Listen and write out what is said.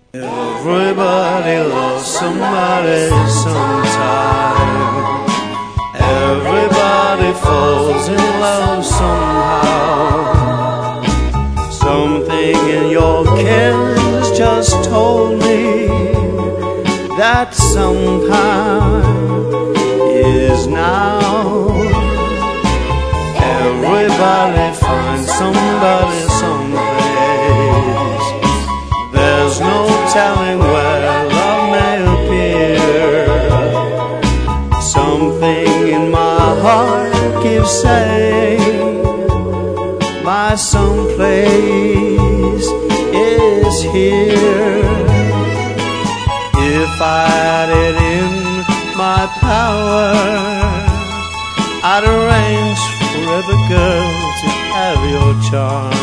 Everybody loves somebody sometime. Everybody falls in love somehow. Something in your kiss just told me that sometime is now. Everybody finds somebody someplace. There's no telling where love may appear. Something in my heart keeps saying my someplace is here. If I had it in my power, I'd arrange forever, girl, to have your charm.